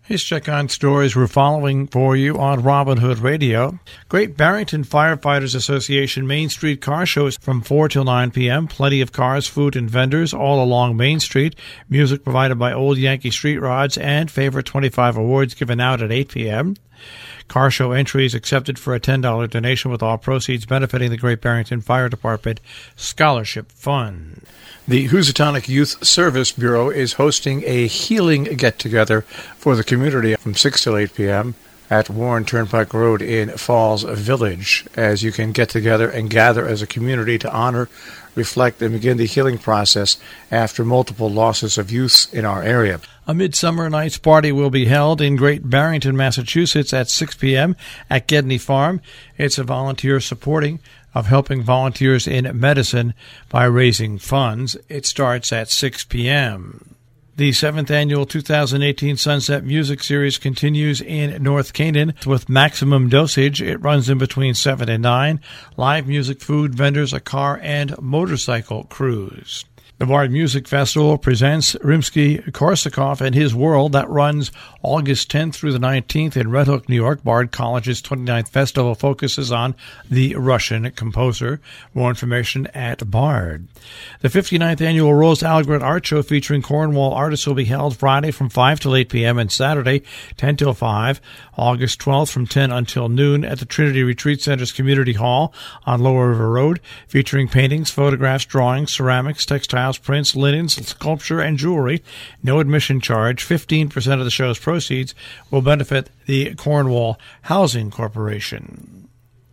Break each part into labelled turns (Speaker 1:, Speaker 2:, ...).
Speaker 1: Here's check on stories we're following for you on Robin Hood Radio. Great Barrington Firefighters Association Main Street Car Shows from 4 till 9 p.m. Plenty of cars, food, and vendors all along Main Street. Music provided by Old Yankee Street Rods and Favorite 25 awards given out at 8 p.m. Car show entries accepted for a $10 donation, with all proceeds benefiting the Great Barrington Fire Department Scholarship Fund. The Housatonic Youth Service Bureau is hosting a healing get-together for the community from 6 till 8 p.m. at Warren Turnpike Road in Falls Village, as you can get together and gather as a community to honor, reflect, and begin the healing process after multiple losses of youth in our area. A Midsummer Night's Party will be held in Great Barrington, Massachusetts at 6 p.m. at Gedney Farm. It's a volunteer supporting of helping volunteers in medicine by raising funds. It starts at 6 p.m. The 7th annual 2018 Sunset Music Series continues in North Canaan with Maximum Dosage. It runs in between 7 and 9. Live music, food, vendors, a car and motorcycle cruise. The Bard Music Festival presents Rimsky-Korsakov and His World. That runs August 10th through the 19th in Red Hook, New York. Bard College's 29th festival focuses on the Russian composer. More information at Bard. The 59th annual Rose Algren Art Show featuring Cornwall artists will be held Friday from 5 till 8 p.m. and Saturday 10 till 5. August 12th from 10 until noon at the Trinity Retreat Center's Community Hall on Lower River Road, featuring paintings, photographs, drawings, ceramics, textiles, prints, linens, sculpture, and jewelry. No admission charge. 15% of the show's proceeds will benefit the Cornwall Housing Corporation.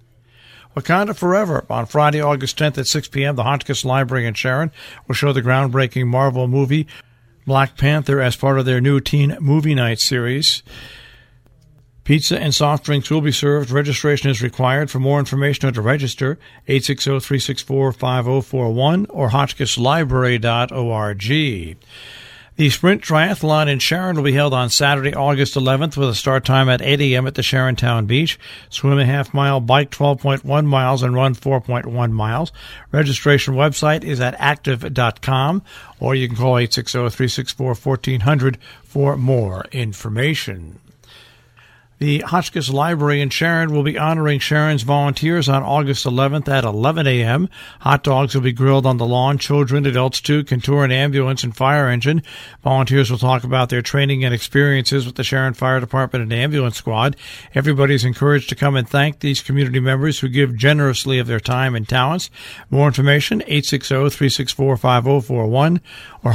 Speaker 1: Wakanda Forever. On Friday, August 10th at 6 p.m., the Hotchkiss Library in Sharon will show the groundbreaking Marvel movie Black Panther as part of their new Teen Movie Night series. Pizza and soft drinks will be served. Registration is required. For more information or to register, 860-364-5041 or hotchkisslibrary.org. The Sprint Triathlon in Sharon will be held on Saturday, August 11th, with a start time at 8 a.m. at the Sharon Town Beach. Swim a half mile, bike 12.1 miles, and run 4.1 miles. Registration website is at active.com, or you can call 860-364-1400 for more information. The Hotchkiss Library in Sharon will be honoring Sharon's volunteers on August 11th at 11 a.m. Hot dogs will be grilled on the lawn. Children, adults too, can tour an ambulance and fire engine. Volunteers will talk about their training and experiences with the Sharon Fire Department and Ambulance Squad. Everybody is encouraged to come and thank these community members who give generously of their time and talents. More information, 860-364-5041 or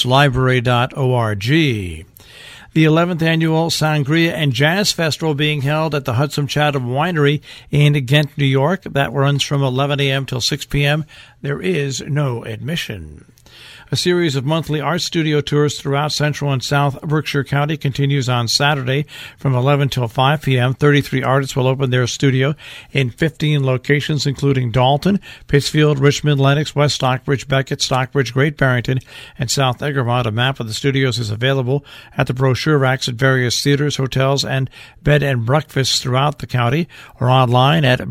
Speaker 1: hotchkisslibrary.org. The 11th annual Sangria and Jazz Festival being held at the Hudson Chatham Winery in Ghent, New York. That runs from 11 a.m. till 6 p.m. There is no admission. A series of monthly art studio tours throughout Central and South Berkshire County continues on Saturday from 11 till 5 p.m. 33 artists will open their studio in 15 locations, including Dalton, Pittsfield, Richmond, Lenox, West Stockbridge, Beckett, Stockbridge, Great Barrington, and South Egremont. A map of the studios is available at the brochure racks at various theaters, hotels, and bed and breakfasts throughout the county, or online at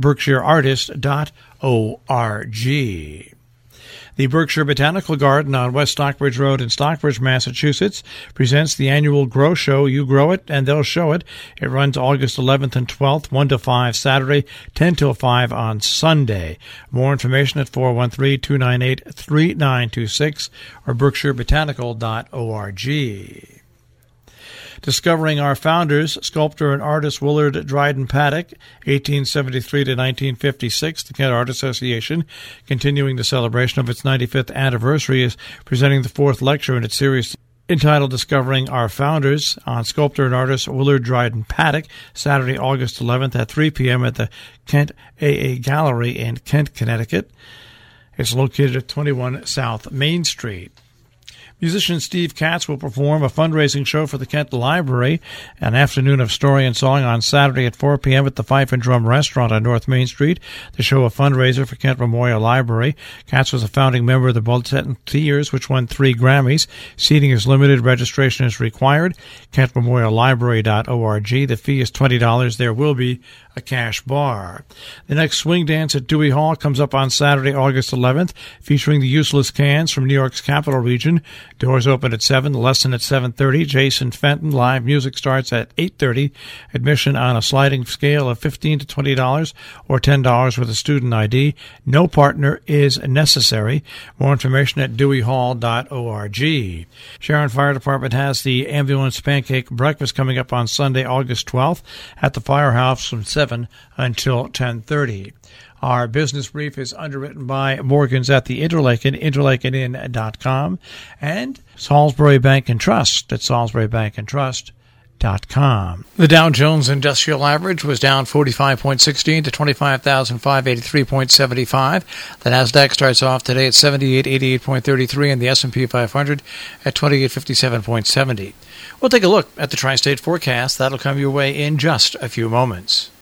Speaker 1: berkshireartist.org. The Berkshire Botanical Garden on West Stockbridge Road in Stockbridge, Massachusetts, presents the annual Grow Show. You grow it, and they'll show it. It runs August 11th and 12th, 1 to 5 Saturday, 10 till 5 on Sunday. More information at 413-298-3926 or berkshirebotanical.org. Discovering Our Founders, sculptor and artist Willard Dryden Paddock, 1873 to 1956. The Kent Art Association, continuing the celebration of its 95th anniversary, is presenting the fourth lecture in its series entitled Discovering Our Founders on sculptor and artist Willard Dryden Paddock, Saturday, August 11th at 3 p.m. at the Kent AA Gallery in Kent, Connecticut. It's located at 21 South Main Street. Musician Steve Katz will perform a fundraising show for the Kent Library, an afternoon of story and song on Saturday at 4 p.m. at the Fife and Drum Restaurant on North Main Street. The show a fundraiser for Kent Memorial Library. Katz was a founding member of the Volunteers, which won 3 Grammys. Seating is limited. Registration is required. KentMemorialLibrary.org. The fee is $20. There will be a cash bar. The next swing dance at Dewey Hall comes up on Saturday, August 11th, featuring the Useless Cans from New York's Capital Region. Doors open at 7, the lesson at 7:30. Jason Fenton, live music starts at 8:30. Admission on a sliding scale of $15 to $20 or $10 with a student ID. No partner is necessary. More information at deweyhall.org. Sharon Fire Department has the ambulance pancake breakfast coming up on Sunday, August 12th at the firehouse from 7 until 10:30. Our business brief is underwritten by Morgan's at the Interlaken, interlakenin.com, and Salisbury Bank and Trust at salisburybankandtrust.com. The Dow Jones Industrial Average was down 45.16 to 25,583.75. The Nasdaq starts off today at 7888.33 and the S&P 500 at 2857.70. We'll take a look at the tri-state forecast. That'll come your way in just a few moments.